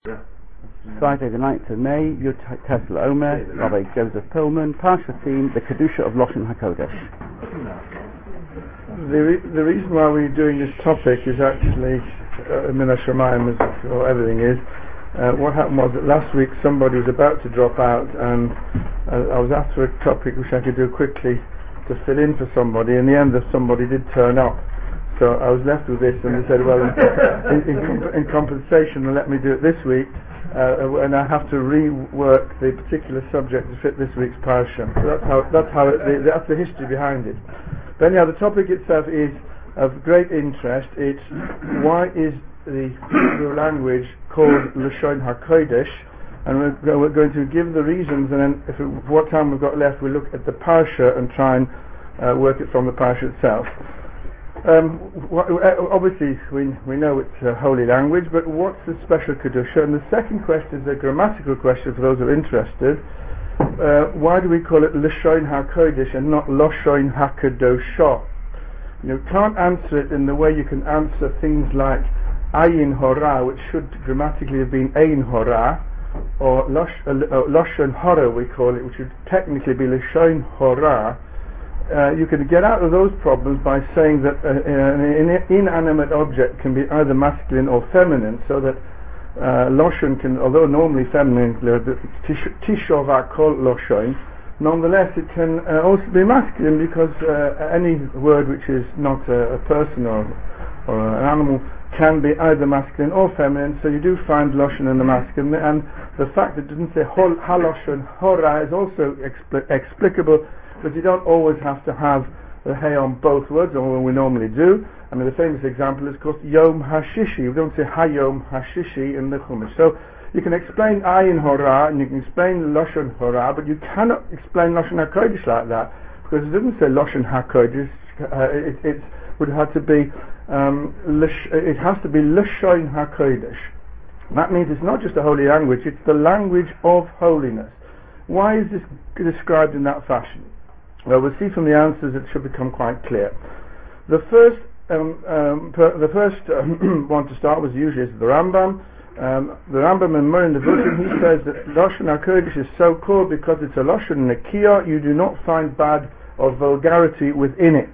Friday the 9th of May, Yud Tesla Omer, Rabbi Joseph Pillman, Parsha theme, the Kedusha of Lashon HaKodesh. The reason why we're doing this topic is actually Min HaShamayim, as everything is. What happened was that last week somebody was about to drop out, and I was asked for a topic which I could do quickly to fill in for somebody. In the end, somebody did turn up. So I was left with this, and they said, well, in compensation, they let me do it this week, and I have to rework the particular subject to fit this week's parsha. So that's the history behind it. But anyhow, the topic itself is of great interest. It's why is the Hebrew language called Lashon HaKodesh, and we're going to give the reasons, and then what time we've got left, we'll look at the parsha and try and work it from the parsha itself. Obviously we know it's a holy language, but what's the special Kedusha? And the second question is a grammatical question for those who are interested. Why do we call it Lashon HaKodesh and not Lashon HaKadoshah? You can't answer it in the way you can answer things like Ayin Hora, which should grammatically have been Ein Hora, or Lashon Hora we call it, which should technically be Lashon Hora. You can get out of those problems by saying that an inanimate object can be either masculine or feminine, so that Lashon can, although normally feminine, Tishova called Lashon, nonetheless it can also be masculine, because any word which is not a person or an animal can be either masculine or feminine, so you do find Lashon in the masculine, and the fact that it didn't say Halashon Hora is also explicable, but you don't always have to have the hay on both words, although we normally do. I mean, the famous example is, of course, Yom HaShishi. We don't say Hayom HaShishi in the Chumash. So you can explain Ayin Hora and you can explain Lashon Hora, but you cannot explain Lashon HaKodesh like that, because it doesn't say Lashon HaKodesh. It would have to be it has to be Lashon HaKodesh. That means it's not just a holy language; it's the language of holiness. Why is this described in that fashion? Well, we'll see from the answers it should become quite clear. The first one to start with usually is the Rambam. The Rambam in Morin Nevuchim, he says that Lashon HaKodesh is so called because it's a Lashon Nekiah. You do not find bad or vulgarity within it.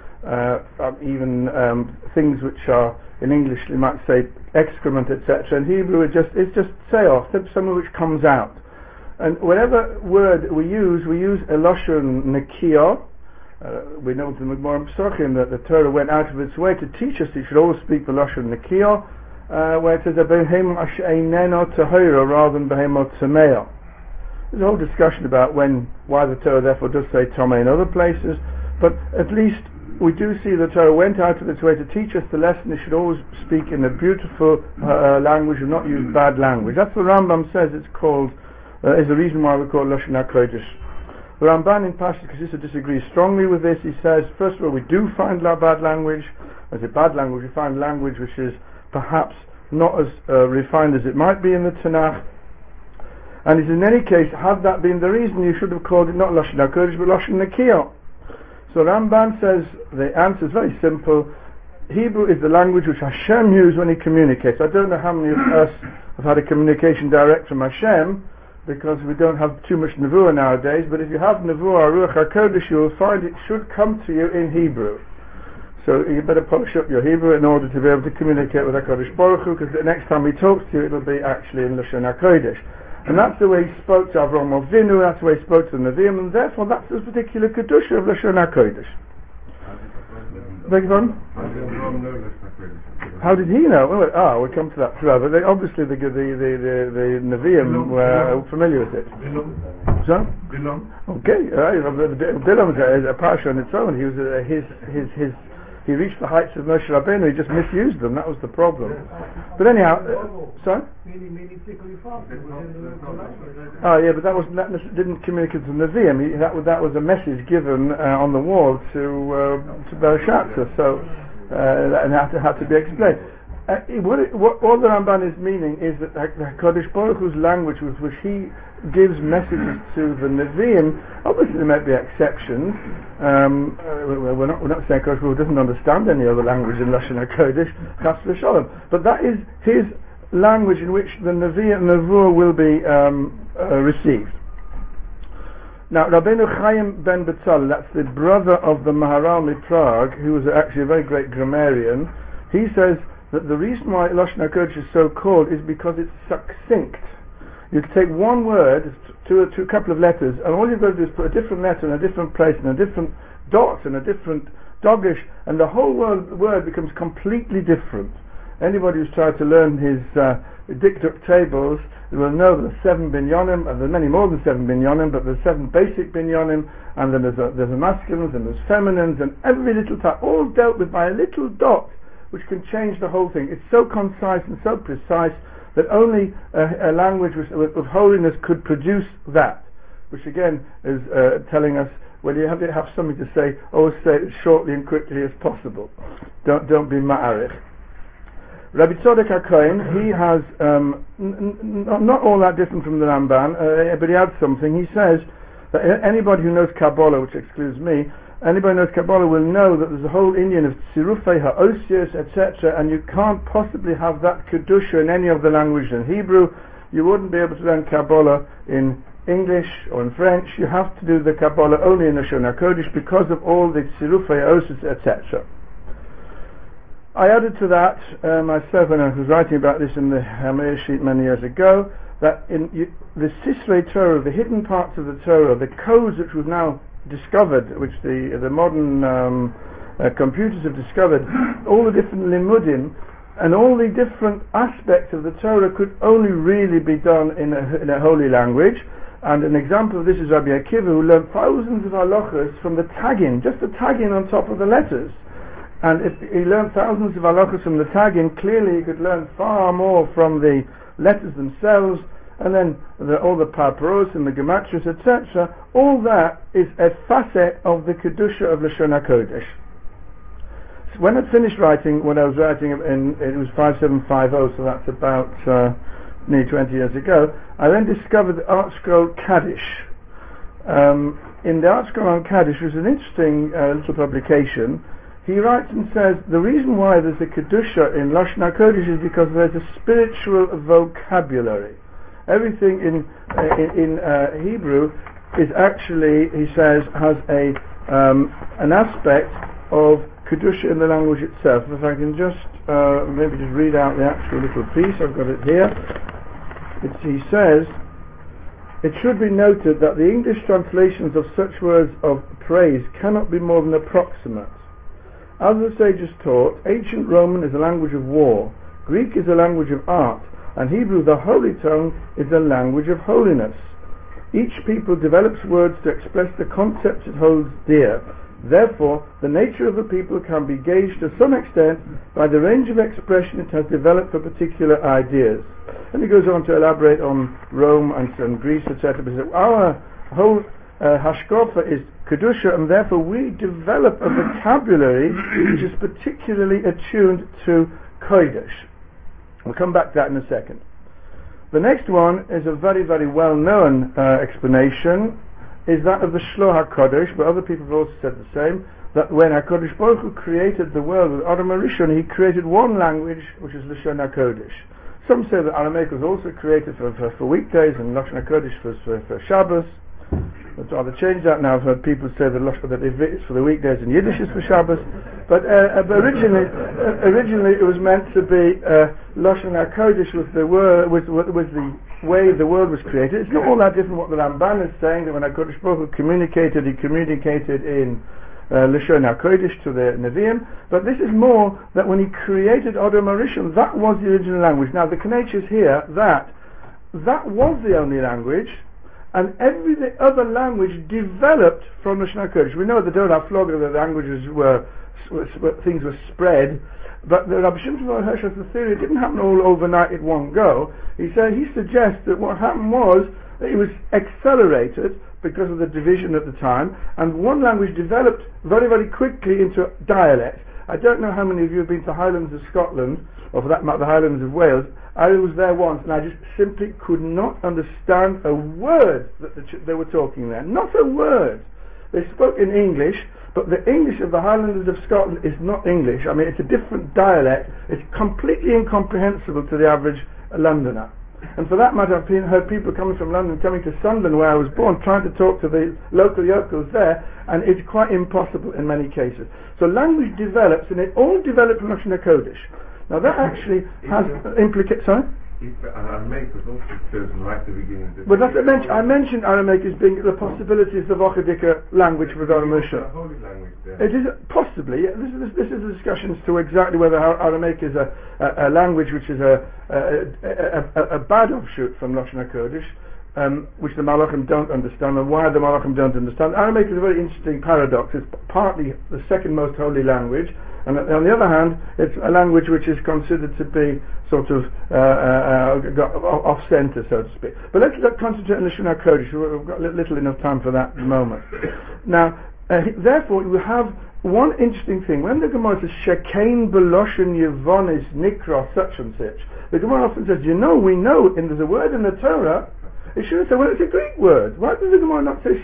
Even things which are in English you might say excrement, etc. In Hebrew it's just seof, something which comes out. And whatever word we use a Lashon Nekiah. We know from the Gemara Pesachim that the Torah went out of its way to teach us you should always speak the Lashon Nekiah, where it says Behem Ash'eineno Tahira rather than Behem Tameah. There's a whole discussion about why the Torah therefore does say Tomei in other places, but at least we do see the Torah went out of its way to teach us the lesson it should always speak in a beautiful language and not use bad language. That's what Rambam says it's called. Is the reason why we call it Lashon HaKodesh. The Ramban in Pashas Kesisa disagrees strongly with this. He says, first of all, we do find bad language. As a bad language, we find language which is perhaps not as refined as it might be in the Tanakh. And it's in any case, had that been the reason, you should have called it not Lashon HaKodesh but Lashon Nekiah. So Ramban says the answer is very simple. Hebrew is the language which Hashem used when He communicates. I don't know how many of us have had a communication direct from Hashem, because we don't have too much Nevuah nowadays, but if you have Nevuah, Ruach HaKodesh, you will find it should come to you in Hebrew. So you better polish up your Hebrew in order to be able to communicate with HaKadosh Baruch Hu, because the next time He talks to you, it will be actually in Lashon HaKodesh. And that's the way He spoke to Avraham Avinu, that's the way He spoke to the Nevi'im, and therefore that's the particular Kedusha of Lashon HaKodesh. Beg your pardon? How did he know? We'll come to that further. But obviously the Nevi'im were familiar with it. So? Bilam. Okay, Bilam is a parsha on its own. He was he reached the heights of Moshe Rabbeinu. He just misused them. That was the problem. But anyhow, sorry. But that didn't communicate to Nevi'im. That was a message given on the wall to Belshazzar. So and had to be explained. What all the Ramban is meaning is that HaKadosh Baruch Hu's language with which He gives messages to the Nevi'im, obviously there might be exceptions. We're not saying HaKadosh Baruch Hu doesn't understand any other language in Lashon HaKodesh, Chas v'Shalom, but that is His language in which the Nevuah will be received. Now, Rabbeinu Chaim ben Betzalel, that's the brother of the Maharal Prague, who was actually a very great grammarian, he says that the reason why Lashon HaKodesh is so called is because it's succinct. You can take one word to a couple of letters, and all you've got to do is put a different letter in a different place, and a different dot, and a different dogish, and the whole word becomes completely different. Anybody who's tried to learn his dikduk tables will know that there's 7 binyonim, and there's many more than 7 binyonim, but there's 7 basic binyonim, and then there's a masculines, and there's feminines, and every little type, all dealt with by a little dot, which can change the whole thing. It's so concise and so precise that only a language with holiness could produce that, which again is telling us, when you have something to say, always say it shortly and quickly as possible. Don't be ma'arich. Rabbi Tzadok HaKohen, he has not all that different from the Ramban, but he adds something. He says that anybody who knows Kabbalah, which excludes me, anybody who knows Kabbalah will know that there's a whole Indian of Tzirufei Ha'osios, etc., and you can't possibly have that Kedusha in any of the languages. In Hebrew, you wouldn't be able to learn Kabbalah in English or in French. You have to do the Kabbalah only in the Lashon HaKodesh because of all the Tzirufei Ha'osios, etc. I added to that myself when I was writing about this in the Hamir sheet many years ago, that in the Sisrei Torah, the hidden parts of the Torah, the codes which we've now discovered, which the modern computers have discovered, all the different limudim and all the different aspects of the Torah could only really be done in a holy language. And an example of this is Rabbi Akiva, who learned thousands of halachas from the tagging, just the tagging on top of the letters. And if he learned thousands of halachas from the tagging, clearly he could learn far more from the letters themselves, and then all the parparos and the gematrias, etc. All that is a facet of the kedusha of Lashon HaKodesh. So when I finished writing, when I was writing it was 5750, so that's about nearly 20 years ago, I then discovered the Art Scroll Kaddish. In the Art Scroll on Kaddish, which was an interesting little publication, he writes and says the reason why there's a kedusha in Lashon HaKodesh is because there's a spiritual vocabulary. Everything in Hebrew is actually, he says, has an aspect of kedusha in the language itself. If I can just maybe just read out the actual little piece, I've got it here. He says, it should be noted that the English translations of such words of praise cannot be more than approximate. As the sages taught, ancient Roman is a language of war, Greek is a language of art, and Hebrew, the holy tongue, is a language of holiness. Each people develops words to express the concepts it holds dear. Therefore, the nature of a people can be gauged to some extent by the range of expression it has developed for particular ideas. And he goes on to elaborate on Rome and Greece, etc. But our whole hashkafa is kedusha, and therefore we develop a vocabulary which is particularly attuned to kodesh. We'll come back to that in a second. The next one is a very, very well-known explanation, is that of the Shloah HaKodesh, but other people have also said the same, that when HaKadosh Baruch Hu created the world with Adam HaRishon, he created one language, which is Lashon HaKodesh. Some say that Aramaic was also created for weekdays, and Lashon HaKodesh for Shabbos. I'd rather change that now. I've heard people say that it's for the weekdays and Yiddish is for Shabbos. But originally it was meant to be Lashon HaKodesh with the way the world was created. It's not all that different what the Ramban is saying, that when HaKadosh Baruch Hu communicated, he communicated in Lashon HaKodesh to the Nevi'im. But this is more that when he created Adam HaRishon, that was the original language. Now the Knesset is here that was the only language, and every other language developed from Lashon HaKodesh. We know that during our flog, the languages things were spread, but the Rabbi Shimon Bar Hirsch has the theory it didn't happen all overnight in one go. He suggests that what happened was that it was accelerated because of the division at the time, and one language developed very, very quickly into dialect. I don't know how many of you have been to the Highlands of Scotland, or for that matter the Highlands of Wales. I was there once and I just simply could not understand a word that they were talking there. Not a word. They spoke in English, but the English of the Highlanders of Scotland is not English. I mean, it's a different dialect. It's completely incomprehensible to the average a Londoner. And for that matter, I've heard people coming from London, coming to Sunderland where I was born, trying to talk to the local yokels there, and it's quite impossible in many cases. So language develops, and it all developed from Lashon HaKodesh. Now that actually has implications. Sorry? Aramaic was also chosen right at the beginning. But that's I mentioned Aramaic as being the possibilities of Ochadika language for Dora Moshe. Holy language there. It is possibly. Yeah, this is a discussion as to exactly whether Aramaic is a language which is a bad offshoot from Lashon HaKodesh, which the Malachim don't understand, and why the Malachim don't understand. Aramaic is a very interesting paradox. It's partly the second most holy language, and on the other hand, it's a language which is considered to be sort of off-center, so to speak. But let's concentrate on the Lashon HaKodesh. We've got little enough time for that at the moment. Now, therefore, you have one interesting thing. When the Gemara says, Shekein b'loshen yevonis nikra such and such, the Gemara often says, we know, and there's a word in the Torah, it shouldn't say, well, it's a Greek word. Why does the Gemara not say,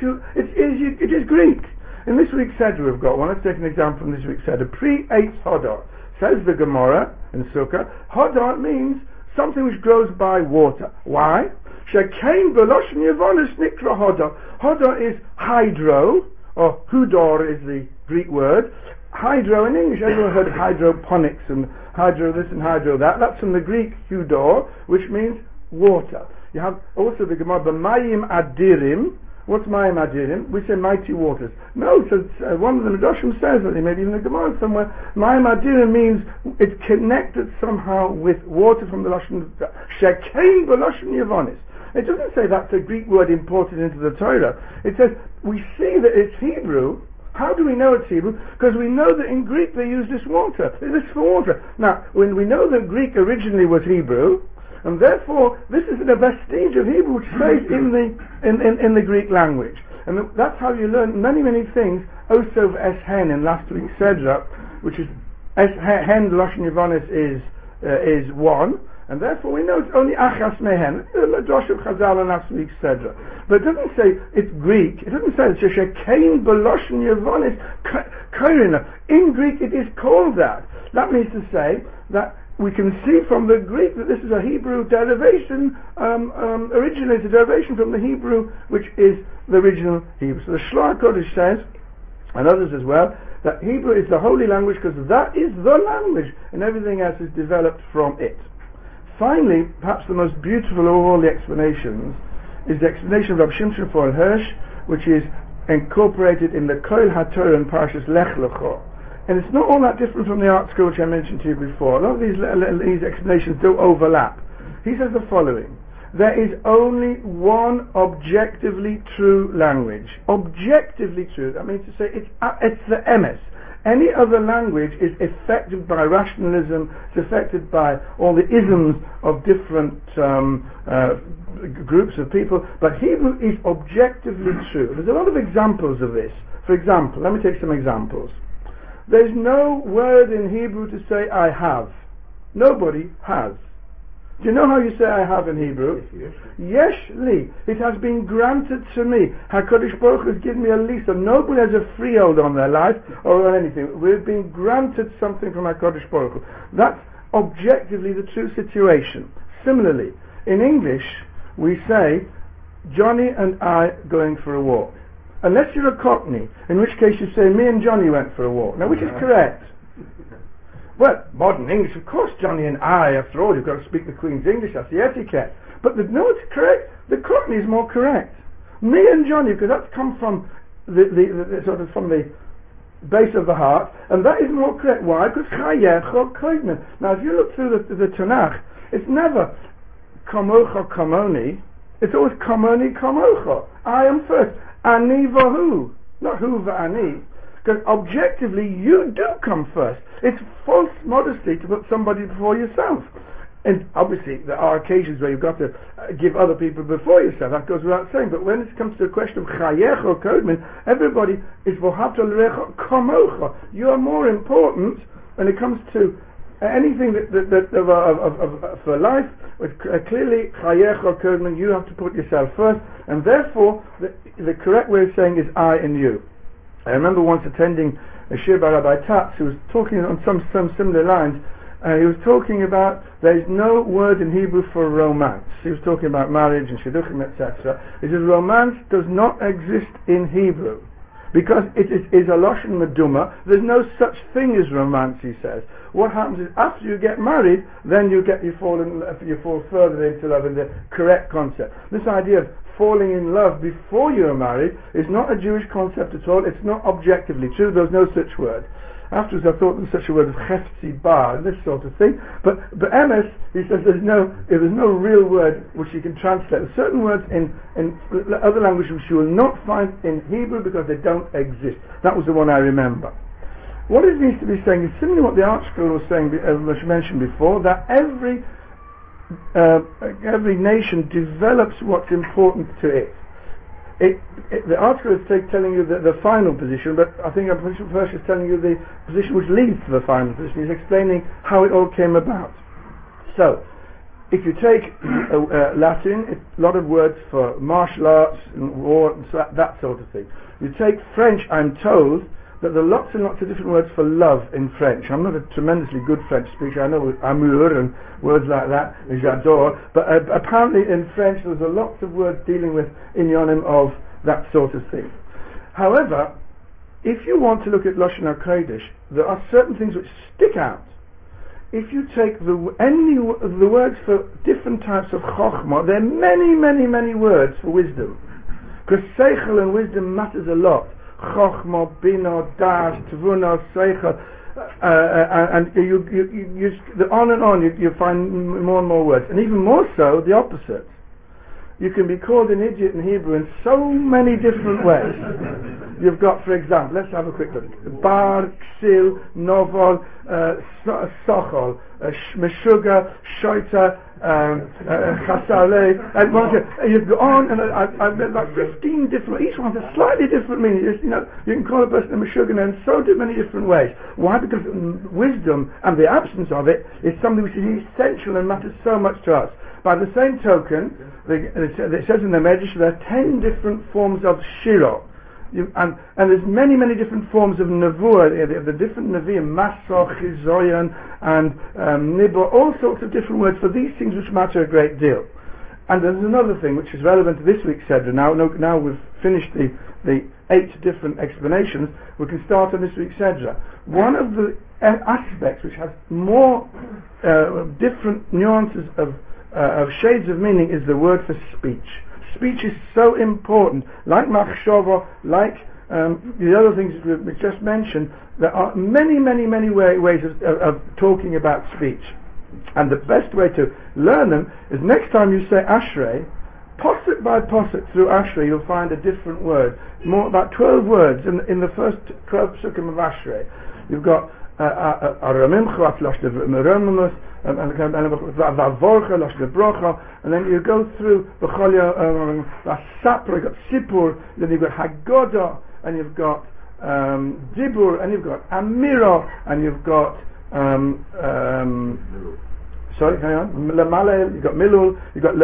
it is Greek? In this week's Seder we've got one. Let's take an example from this week's Seder. Pre-Eitz Hodor. Says the Gemara in Sukkah, Hodor means something which grows by water. Why? Shekein b'loshen yevonis nikra Hodor. Hodor is hydro, or hudor is the Greek word. Hydro in English, everyone heard of hydroponics and hydro this and hydro that. That's from the Greek hudor, which means water. You have also the Gemara, b'mayim adirim. What's Mayim Adirim? We say mighty waters. No, so one of the Midrashim says, or maybe even the Gemara somewhere, Mayim Adirim means it's connected somehow with water from the Lashon Shekein b'loshen yevonis. It doesn't say that's a Greek word imported into the Torah. It says we see that it's Hebrew. How do we know it's Hebrew? Because we know that in Greek they use this water. This for water. Now, when we know that Greek originally was Hebrew, and therefore this is a vestige of Hebrew which stays in the Greek language, and that's how you learn many things. Also, Eshen in last week's Sedra, which is Eshen Lashon Yevonis is one, and therefore we know it's only Achas Mehen. The Josh of Chazal in last week's Sedra, but it doesn't say it's Greek. It doesn't say it's Shekein b'loshen Yevonis Koirina. In Greek, it is called that. That means to say that we can see from the Greek that this is a Hebrew derivation, originally it's a derivation from the Hebrew, which is the original Hebrew. So the Shloach HaKodesh says, and others as well, that Hebrew is the holy language because that is the language, and everything else is developed from it. Finally, perhaps the most beautiful of all the explanations is the explanation of Rav Shimshon Foel Hirsch, which is incorporated in the Koil HaTorah and Parshas Lech Lecho. And it's not all that different from the art school which I mentioned to you before. A lot of these explanations do overlap. He says the following: there is only one objectively true language. Objectively true. That means to say it's the emes. Any other language is affected by rationalism, it's affected by all the isms of different groups of people, but Hebrew is objectively true. There's a lot of examples of this. For example, let me take some examples. There's no word in Hebrew to say I have. Nobody has. Do you know how you say I have in Hebrew? Yesh li. It has been granted to me. HaKadosh Baruch Hu has given me a lease. So nobody has a freehold on their life or on anything. We've been granted something from HaKadosh Baruch Hu. That's objectively the true situation. Similarly, in English, we say Johnny and I going for a walk. Unless you're a Cockney, in which case you say me and Johnny went for a walk. Now, which is correct? Well, modern English, of course, Johnny and I, after all, you've got to speak the Queen's English, that's the etiquette. But no, it's correct. The Cockney is more correct. Me and Johnny, because that's come from the sort of from the base of the heart, and that is more correct. Why? Because Chayecho Koidman. Now, if you look through the Tanakh, it's never Kamocha Kamoni. It's always Kamoni Kamocha. I am first. Ani vahu, not hu va'ani. Because objectively, you do come first. It's false modesty to put somebody before yourself. And obviously, there are occasions where you've got to give other people before yourself. That goes without saying. But when it comes to the question of chayech or kodmin, everybody is v'havta l'recha kamocha. You are more important when it comes to anything for life. Clearly, chayech or kodmin, you have to put yourself first, and therefore the correct way of saying is I and you. I remember once attending a shir by Rabbi Tatz, who was talking on some similar lines, He was talking about there is no word in Hebrew for romance. He was talking about marriage and shidduchim, etc. He says romance does not exist in Hebrew because it is a lashon meduma. There's no such thing as romance, he says. What happens is after you get married, then you fall further into love in the correct concept. This idea of falling in love before you are married is not a Jewish concept at all. It's not objectively true. There's no such word. Afterwards I thought there was such a word as cheftzi bar, this sort of thing. But emes, he says there's no real word which you can translate. There's certain words in other languages which you will not find in Hebrew because they don't exist. That was the one I remember. What it needs to be saying is similar to what the article was saying, which I mentioned before, that every nation develops what's important to it. The article is telling you the final position, but I think I'm first is telling you the position which leads to the final position. He's explaining how it all came about. So, if you take Latin, a lot of words for martial arts and war and that sort of thing. You take French, I'm told that there are lots and lots of different words for love in French. I'm not a tremendously good French speaker. I know amour and words like that, and j'adore, but apparently in French there's a lot of words dealing with inyonim of that sort of thing. However, if you want to look at Lashon HaKodesh, there are certain things which stick out. If you take the words for different types of chokhmah, there are many, many, many words for wisdom. Because seichel and wisdom matters a lot. Chokhmah, bina, das, tvuna, seichel, and you on and on you find more and more words, and even more so the opposite. You can be called an idiot in Hebrew in so many different ways. You've got, for example, let's have a quick look. Bar, ksil, novel, sochol, meshuga, shoita, chasale, and you've gone on, and I've met like 15 different, each one has a slightly different meaning. You can call a person a meshuga in so many different ways. Why? Because wisdom and the absence of it is something which is essential and matters so much to us. By the same token, it says in the Medrash there are 10 different forms of shiro. And there's many, many different forms of nevuah, the different nevi'im, masoch, chizoyan, and nibor, all sorts of different words for these things which matter a great deal. And there's another thing which is relevant to this week's Sedra. Now we've finished the 8 different explanations, we can start on this week's Sedra. One of the aspects which has more different nuances of shades of meaning is the word for speech. Speech is so important. Like machshava, like the other things we just mentioned, there are many, many, many ways of talking about speech. And the best way to learn them is next time you say Ashrei, posuk by posuk through Ashrei you'll find a different word. About 12 words in the first 12 psukim of Ashrei. You've got and then you go through Sapra, you've got Sipur, then you've got Haggadah, and you've got Dibur, and you've got Amira, and you've got sorry, hang on, Lamalel, you've got Milul, you've got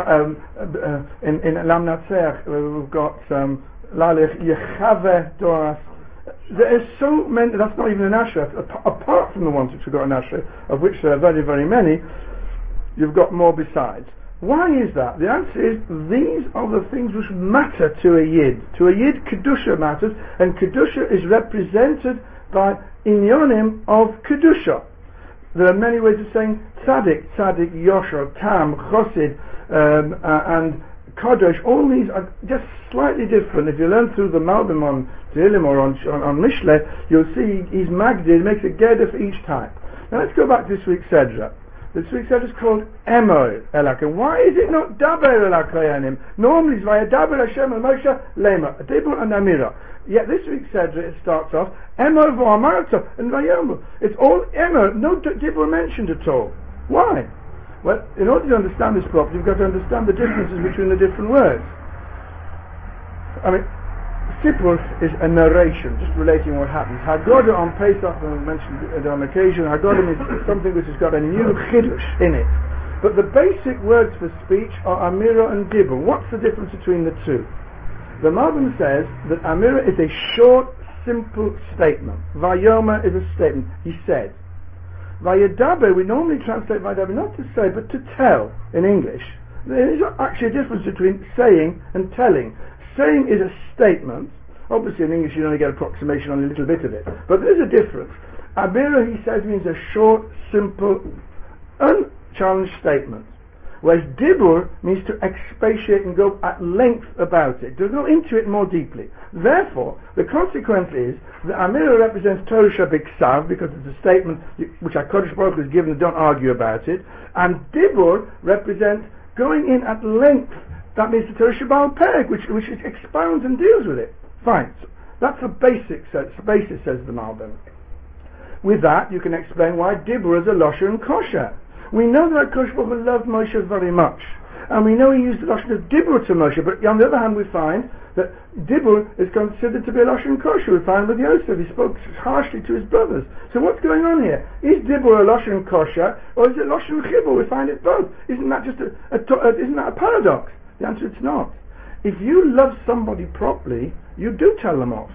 in Lam Natzech we've got Lalech Yechave Doras. There is so many, that's not even an Ashrei, apart from the ones which we've got an Ashrei, of which there are very, very many, you've got more besides. Why is that? The answer is, these are the things which matter to a Yid. To a Yid, Kedusha matters, and Kedusha is represented by inyonim of Kedusha. There are many ways of saying Tzaddik, Yosher, Tam, Chosid, and Kadosh. All these are just slightly different. If you learn through the Malbim on Tehillim or on Mishle, you'll see he's Magdid, makes a Geder for each type. Now let's go back to this week's Sedra. This week's Sedra is called Emor Elaka. Why is it not Daber Elakayanim? Normally it's via Daber Hashem and Moshe Lema, Dibur and Amira. Yet this week's Sedra it starts off Emor V'Amarta and Vayomu. It's all Emor, no Dibur mentioned at all. Why? Well, in order to understand this properly, you've got to understand the differences between the different words. I mean, Sipur is a narration, just relating what happens. Haggadah on Pesach, I mentioned it on occasion, Haggadah is something which has got a new chiddush in it. But the basic words for speech are Amira and Dibur. What's the difference between the two? The Malbim says that Amira is a short, simple statement. Vayoma is a statement. He said. Vayedaber, we normally translate Vayedaber not to say, but to tell in English. There is actually a difference between saying and telling. Saying is a statement. Obviously in English you only get approximation on a little bit of it. But there is a difference. Amira, he says, means a short, simple, unchallenged statement. Whereas dibur means to expatiate and go at length about it, to go into it more deeply. Therefore, the consequence is that Amira represents Torah Shabiksav, because it's a statement which HaKadosh Baruch Hu has given and don't argue about it, and dibur represents going in at length. That means the Torah Shabal Peg, which expounds and deals with it. Fine. So that's the basis, says the Malbim. With that, you can explain why dibur is a lashon kosher. We know that HaKadosh Baruch Hu loved Moshe very much, and we know he used the lashon of dibur to Moshe. But on the other hand, we find that dibur is considered to be a lashon kosher. We find with Yosef, he spoke harshly to his brothers. So what's going on here? Is dibur a lashon kosher, or is it lashon chibur? We find it both. Isn't that just isn't that a paradox? The answer is not. If you love somebody properly, you do tell them off.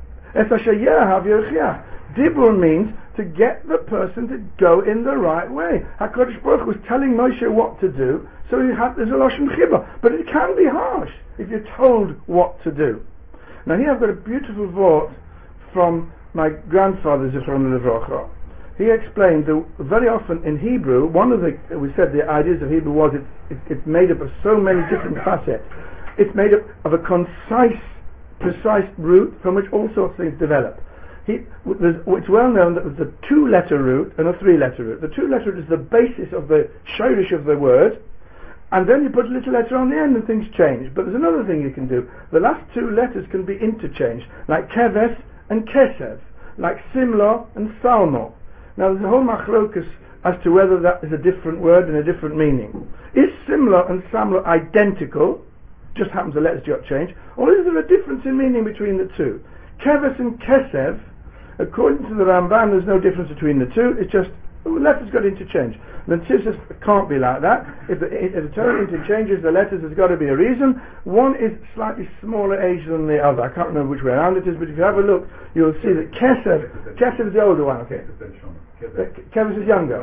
Dibur means to get the person to go in the right way. HaKadosh Baruch Hu was telling Moshe what to do, so there's a lashon chibur. But it can be harsh if you're told what to do. Now here I've got a beautiful thought from my grandfather Zichron Levrocha. He explained that very often in Hebrew, we said the ideas of Hebrew was it's made up of so many different facets. It's made up of a concise, precise root from which all sorts of things develop. It's well known that there's a 2-letter root and a 3-letter root. The 2-letter root is the basis of the shorish of the word, and then you put a little letter on the end and things change. But there's another thing you can do. The last 2 letters can be interchanged, like keves and kesev, like simla and salmo. Now there's a whole machlokus as to whether that is a different word and a different meaning. Is simla and samla identical? Just happens the letters got changed, or is there a difference in meaning between the two? Keves and kesev, according to the Ramban, there's no difference between the two. It's just the letters got interchanged. The Tzir says it can't be like that. If the Torah interchanges the letters, there's got to be a reason. One is slightly smaller age than the other. I can't remember which way around it is, but if you have a look, you'll see that Kesev is the older one. Okay, Keves is younger.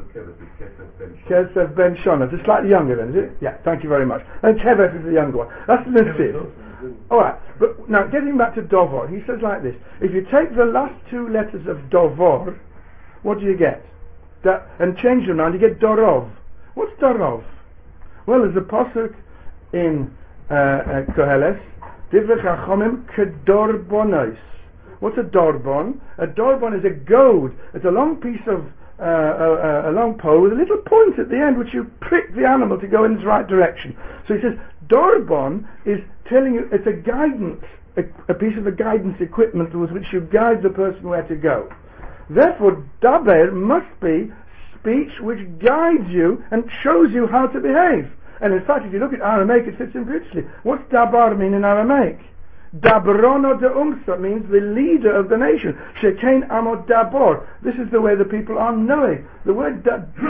Kesev ben Shona. It's slightly younger then, is it? Yeah. Thank you very much. And Keves is the younger one. That's the Tzir. Alright, but now getting back to Dovor, he says like this: if you take the last 2 letters of Dovor, what do you get? And change them around, you get Dorov. What's Dorov? Well, there's a pasuk in Koheles, Divrei Chachomim kedorbonos. What's a dorbon? A dorbon is a goad. It's a long piece of a long pole with a little point at the end, which you prick the animal to go in its right direction. So he says dorbon is telling you it's a guidance, a piece of a guidance equipment with which you guide the person where to go. Therefore, daber must be speech which guides you and shows you how to behave. And in fact, if you look at Aramaic, it fits in beautifully. What's dabar mean in Aramaic? Dabrono de umsa means the leader of the nation. Shekain amod dabor. This is the way the people are knowing. The word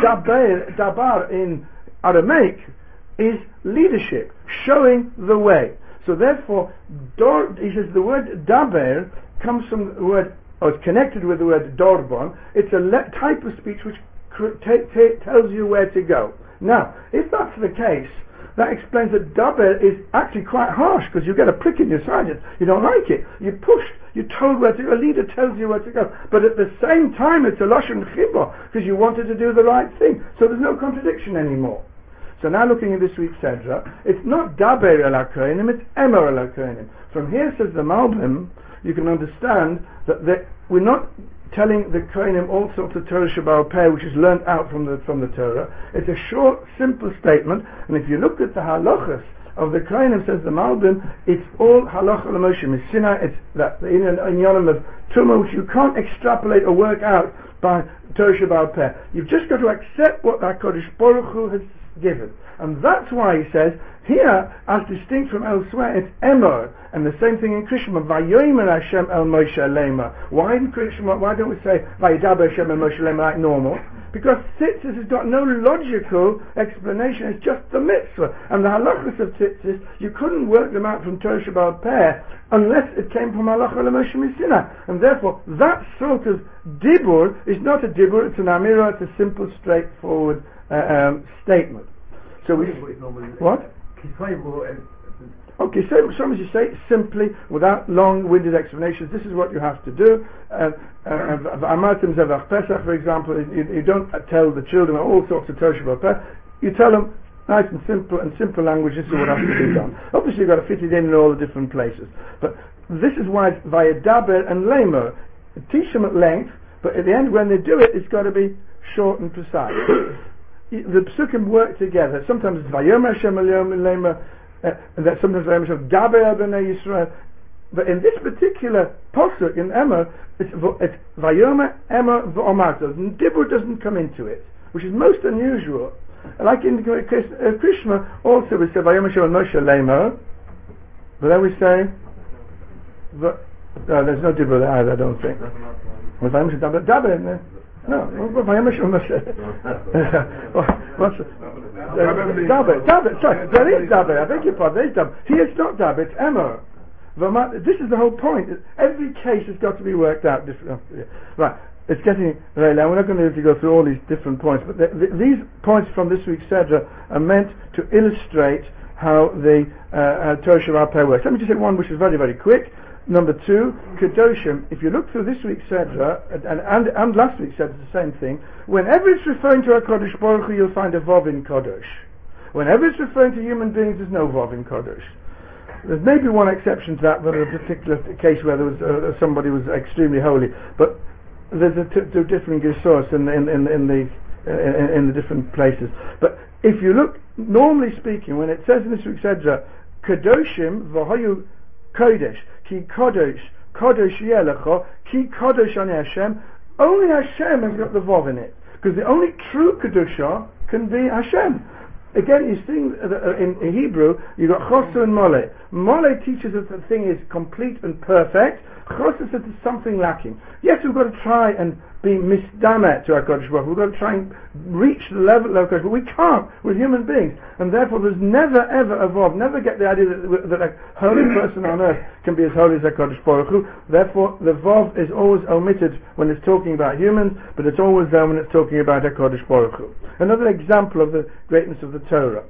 dabar in Aramaic is leadership, showing the way. So therefore, he says the word daber comes from the word, or it's connected with the word dorbon. It's a type of speech which tells you where to go. Now, if that's the case, that explains that daber is actually quite harsh, because you get a prick in your side. You don't like it. You're pushed. You're told where to go. A leader tells you where to go. But at the same time, it's a lashon chibur, because you wanted to do the right thing. So there's no contradiction anymore. So now looking at this week's Sedra, it's not daber el hakohanim, it's emer el hakohanim. From here, says the Malbim, you can understand that we're not telling the Kohanim all sorts of Torah Shabbat Peh, which is learnt out from the Torah. It's a short, simple statement, and if you look at the halachas of the Kohanim, says the Malbim, it's all halacha l'Moshe Missinai. It's that in Yonim of Tumah, which you can't extrapolate or work out by Torah Shabbat Peh. You've just got to accept what HaKadosh Baruch Hu has given. And that's why he says, here, as distinct from elsewhere, it's Emor, and the same thing in Krishma, Vayomer Hashem el Moshe Lema. Why in Krishma, why don't we say Vayidaber Hashem el Moshe Lema like normal? Because tzitzis has got no logical explanation, it's just the mitzvah. And the halachas of tzitzis, you couldn't work them out from Torah Sheba'al Peh unless it came from halacha l'Moshe Misinai. And therefore, that sort of dibur is not a dibur, it's an amira, it's a simple, straightforward statement. So we... What? Okay, so as you say, simply, without long-winded explanations, this is what you have to do. Amartim Zevach Pesach, for example, you don't tell the children all sorts of Torah Sheba'al Peh. You tell them nice and simple language, this is what has to be done. Obviously, you've got to fit it in all the different places. But this is why it's Vayadaber and Lemer. Teach them at length, but at the end, when they do it, it's got to be short and precise. The psukim work together. Sometimes it's Vayomer Hashem Elyomer Lemer, and that sometimes Vayomer Hashem Daber B'nei Yisrael. But in this particular posuk in Emor, it's Vayomer Emor V'omarto. Dibur doesn't come into it, which is most unusual. Like in Krishna, also we say Vayomer Hashem Moshe Lemer, but then we say there's no dibur there either, I don't think. Vayomer Hashem Daber in there. No, Vayomer Hashem Moshe. What's Daber, sorry, there is Daber, I beg your pardon, there is Daber. Here it's not Daber, it's Emor. This is the whole point. Every case has got to be worked out differently. Right, it's getting very long. We're not going to be able to go through all these different points, but these points from this week's Sedra are meant to illustrate how the Torah Sheba'al Peh works. Let me just say one which is very, very quick. Number 2, Kedoshim. If you look through this week's Sedra, and last week's Sedra, it's the same thing. Whenever it's referring to a Kodesh Baruch Hu, you'll find a Vav in Kodesh. Whenever it's referring to human beings, there's no Vav in Kodesh. There's maybe one exception to that, but in a particular case where there was somebody was extremely holy. But there's two different gesos in the different places. But if you look, normally speaking, when it says in this week's Sedra, Kedoshim v'hoyu Kodesh, ki Kodesh, Kodesh yelecho, ki Kodesh ani Hashem, only Hashem has got the Vav in it. Because the only true Kedusha can be Hashem. Again, you see in Hebrew, you've got Chosu and Mole. Mole teaches us that the thing is complete and perfect. Chosu says there's something lacking. Yes, we've got to try and be misdamet to our HaKadosh Baruch Hu. We've got to try and reach the level of HaKadosh, but we can't with human beings. And therefore there's never ever evolved, never get the idea that a holy person on earth can be as holy as HaKadosh Baruch Hu. Therefore the Vav is always omitted when it's talking about humans, but it's always there when it's talking about HaKadosh Baruch Hu. Another example of the greatness of the Torah.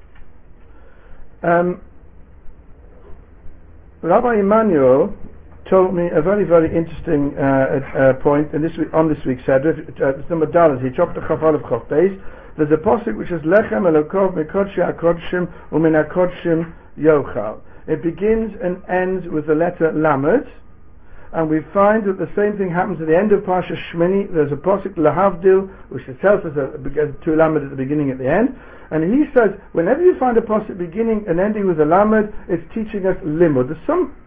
Rabbi Emmanuel told me a very, very interesting point in on this week's Sedra. It's number Dalet. He chopped the Chaf Aleph Chaf Beis. There's a pasuk which says Lechem Elokov Mekodshi HaKodshim Umin HaKodshim Yochal. It begins and ends with the letter Lamed, and we find that the same thing happens at the end of Parsha Shmini. There's a pasuk Lahavdil, which itself has two Lamed at the beginning at the end. And he says, whenever you find a pasuk beginning and ending with a Lamed, it's teaching us limud. There's some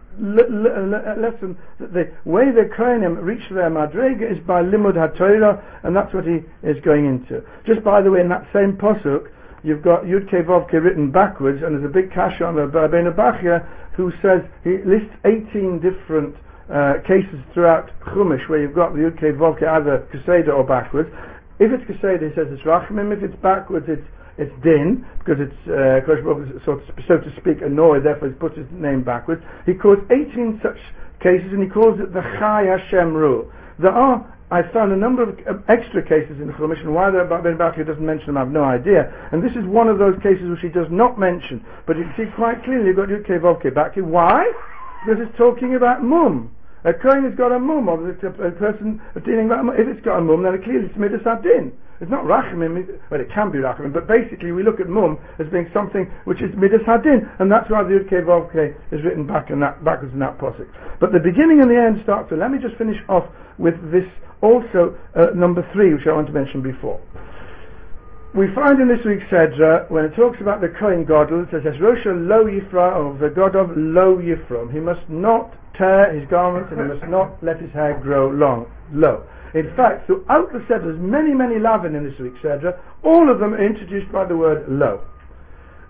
lesson that the way the Kohanim reach their Madrega is by Limud HaTorah, and that's what he is going into. Just by the way, in that same pasuk, you've got Yud Kei Vav Kei written backwards, and there's a big kasha on the Rabbeinu Bachya, who says, he lists 18 different cases throughout Chumash where you've got the Yud Kei Vav Kei either Keseda or backwards. If it's Keseda, he says it's Rachmim. If it's backwards, it's din, because it's Kodesh Baruch Hu, so to speak, annoyed, therefore he puts his name backwards. He quotes 18 such cases, and he calls it the Chai Hashem rule. I found a number of extra cases in the Chumash, and why Ben Bachya doesn't mention them, I have no idea. And this is one of those cases which he does not mention, but you can see quite clearly you've got Yud Kei Vav Kei back. Why? Because it's talking about mum. A Kohen has got a mum, or a person dealing about a mum. If it's got a mum, then clearly it's Midas Adin. It's not Rachamim, well, it can be Rachamim, but basically we look at mum as being something which is Midas Hadin, and that's why the Yud Kei Vav Kei is written backwards in that posuk. But the beginning and the end start to. Let me just finish off with this also, number 3, which I want to mention before. We find in this week's Sedra, when it talks about the Kohen Gadol, it says, Rosha Lo Yifra, or the God of Lo Yifram. He must not tear his garments, and he must not let his hair grow low. In fact, throughout the Sedra, there's many, many lavin in this week's Sedra. All of them are introduced by the word lo.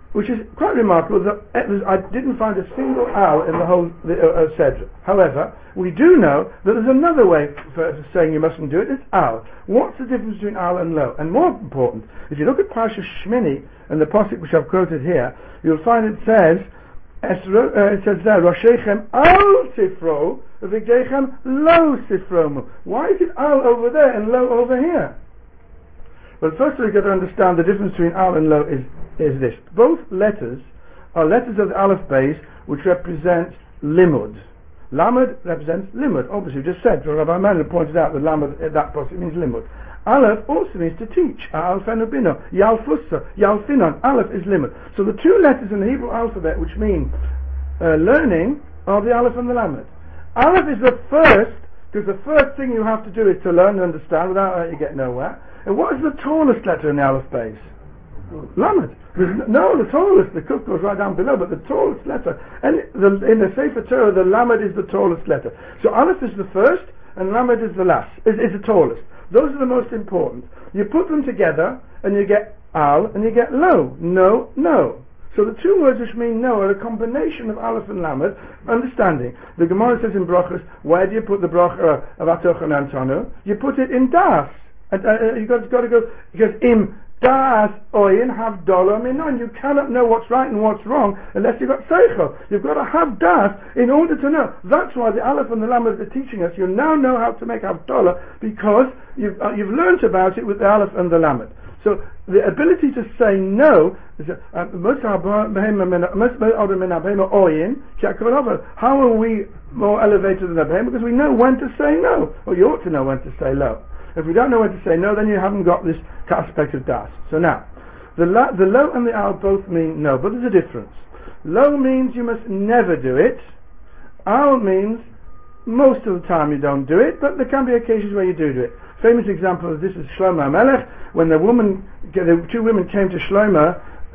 which is quite remarkable. That I didn't find a single al in the whole Sedra. However, we do know that there's another way for saying you mustn't do it. It's al. What's the difference between al and lo? And more important, if you look at Parashat Shmini and the pasuk which I've quoted here, you'll find it says there, Roshechem al sifro, v'gdeichem lo sifromu. Why is it al over there and lo over here? Well, first we've got to understand the difference between al and lo is this. Both letters are letters of the Aleph base which represent limud. Lamed represents limud. Obviously, we just said, Rabbi Manuel pointed out that lamed, that possibly means limud. Aleph also means to teach. Al-fenubino, yal-fussa, yal-finon. Aleph is limud. So the two letters in the Hebrew alphabet which mean learning are the Aleph and the Lamed. Aleph is the first, because the first thing you have to do is to learn and understand. Without that you get nowhere. And what is the tallest letter in the Aleph base? Lamed. The tallest, the Kuf goes right down below, but the tallest letter. And in the Sefer Torah, the Lamed is the tallest letter. So Aleph is the first, and Lamed is the last, is the tallest. Those are the most important. You put them together, and you get al, and you get lo. No, no. So the two words which mean no are a combination of Aleph and Lamed. Understanding. The Gemara says in Brachos, where do you put the bracha of Atoch and Antonu? You put it in Das. And you've got to go, because im das oyin have dollar minon. You cannot know what's right and what's wrong unless you've got seichel. You've got to have das in order to know. That's why the Aleph and the Lamed are teaching us. You now know how to make havdalah because you've learnt about it with the Aleph and the Lamed. So the ability to say no is how are we more elevated than the Behemah? Because we know when to say no, or you ought to know when to say lo. If we don't know when to say no, then you haven't got this aspect of das. So now, the lo and the al both mean no, but there's a difference. Lo means you must never do it. Al means most of the time you don't do it, but there can be occasions where you do it. Famous example of this is Shlomo HaMelech. When the two women came to Shlomo,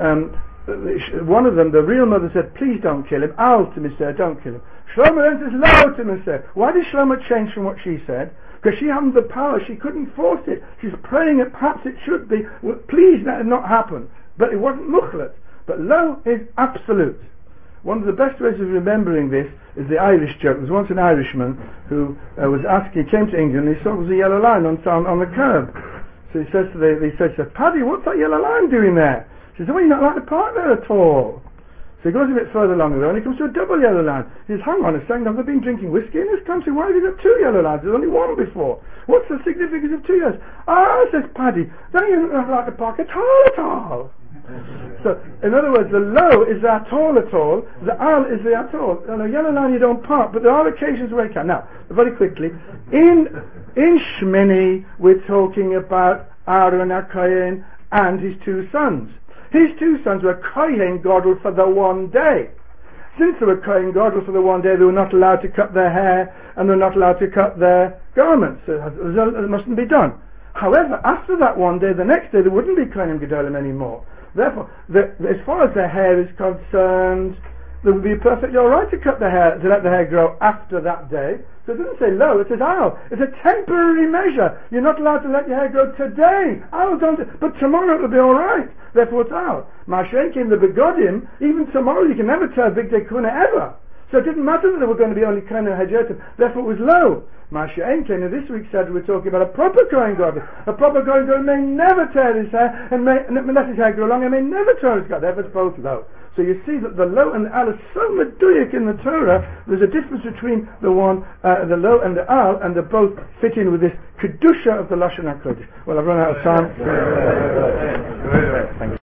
one of them, the real mother, said, please don't kill him. Al to me, sir, don't kill him. Shlomo then says, lo to me, sir. Why did Shlomo change from what she said? Because she hadn't the power, she couldn't force it. She's praying that perhaps it should be, well, please let it not happen. But it wasn't mukhlat. But lo is absolute. One of the best ways of remembering this is the Irish joke. There was once an Irishman who was asked, he came to England and he saw there was a yellow line on the curb. So he says to Paddy, what's that yellow line doing there? She says, well, you're not allowed to park there at all. So he goes a bit further along the road and he comes to a double yellow line. He says, hang on a second, I've been drinking whiskey in this country, why have you got two yellow lines? There's only one before. What's the significance of two yellows? Says Paddy, then you're not allowed to park at all. So, in other words, the lo is the atol, the al is the atol. On a yellow line you don't park, but there are occasions where you can. Now, very quickly, in Shmini we're talking about Aaron HaKohen and his two sons. His two sons were Kohen Gadol for the one day. Since they were Kohen Gadol for the one day, they were not allowed to cut their hair and they were not allowed to cut their garments. So it mustn't be done. However, after that one day, the next day, there wouldn't be Kohen Gadolim anymore. Therefore, as far as their hair is concerned, there would be perfectly alright to cut the hair, to let the hair grow after that day. So it doesn't say lo, it says al. It's a temporary measure. You're not allowed to let your hair grow today. Al don't, but tomorrow it'll be alright. Therefore it's al. Mashenkin, the begodim, even tomorrow you can never tell big day kuna ever. So it didn't matter that there were going to be only Kohen and Hajetim. Therefore it was lo. Mashenkin, and this week said we're talking about a proper Kohen Gadol. A proper Kohen Gadol may never tear his hair, and let his hair grow long, and may never tear his hair. Therefore it's both lo. So you see that the lo and the al is so meduyak in the Torah. There's a difference between the lo and the al, and they both fit in with this kedusha of the Lashon HaKodesh. Well, I've run out of time. Thank you.